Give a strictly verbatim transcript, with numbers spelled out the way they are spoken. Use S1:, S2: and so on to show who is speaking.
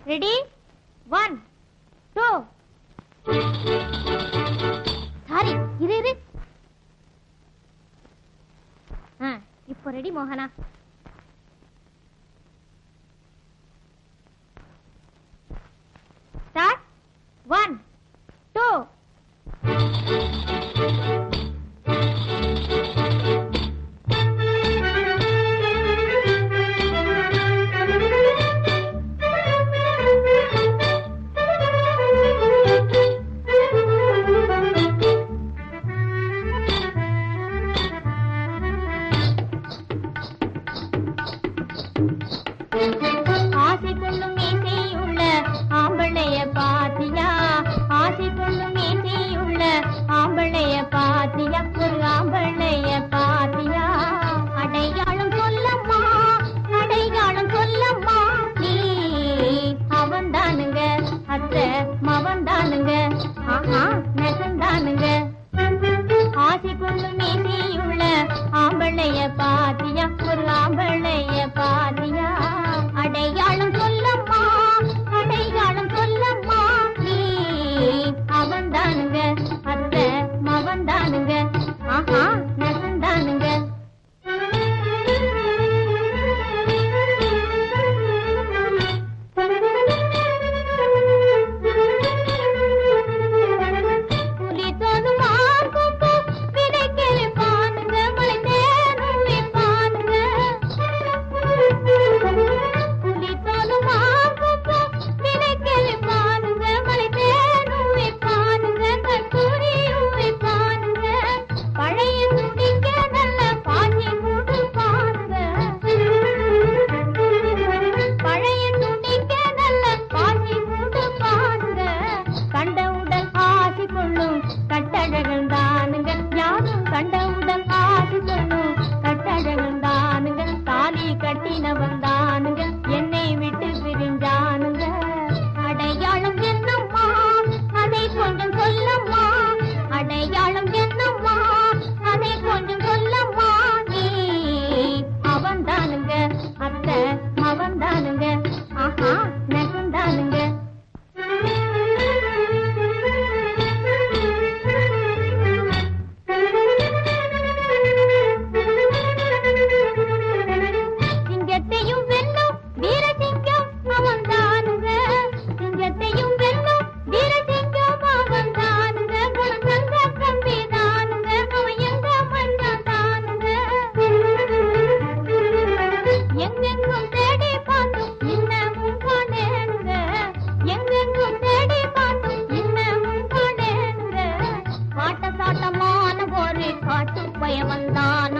S1: Ready? One two. Sorry, இரு இரு. இப்போ ரெடி மோகனா? ஸ்டார்ட். One two. ஆசை கொள்ளும் மீசையுள்ள ஆம்பளைய பாத்தியா, ஆசை கொள்ளும் மீசையுள்ள ஆம்பளைய பாத்தியா, ஒரு ஆம்பளைய பாத்தியா. அடையாளம் சொல்லம்மா, அடையாளம் சொல்லம்மா, நீ அவன்தானுங்க அத்தை மவன்தானுங்க, ஆஹா நெசந்தானுங்க. ஆசை கொள்ளும் மீசையுள்ள ஆம்பளைய பாத்தியா, ஒரு ஆம்பளைய பாத்தியா. அடையாளம் சொல்லம்மா, அடையாளம் சொல்லம்மா, நீ அவன்தானுங்க அத்தை மவன்தானுங்க, ஆஹா நெசந்தானுங்க. கட்டழகந்தானுங்க யாரும் கண்டவுடன் ஆசை சொல்லும் கட்டழகந்தானுங்க. தாலி கட்டினவந்தானுங்க என்னை விட்டு பிரிஞ்சானுங்க. அடையாளம் என்னம்மா அதை கொஞ்சம் சொல்லம்மா, அடையாளம் என்னம்மா அதை கொஞ்சம் சொல்லம்மா, நீ அவன்தானுங்க அத்தை அவன்தானுங்க, ஆஹா நெசந்தானுங்க. சிங்கத்தையும் வெல்லும் வீரசிங்கம் அவன்தானுங்க, சிங்கத்தையும் வெல்லும் வீரசிங்கம் அவன்தானுங்க. குணசங்க கம்பிதானுங்க, அவன் எங்க மன்னதானுங்க. எங்கெங்கும் தேடி பார்த்தும் இன்னமும் காணேனுங்க, எங்கெங்கும் தேடி பார்த்தும் இன்னமும் காணேனுங்க. காட்ட சாட்டமான ஒரு காட்டு பயவன்தான்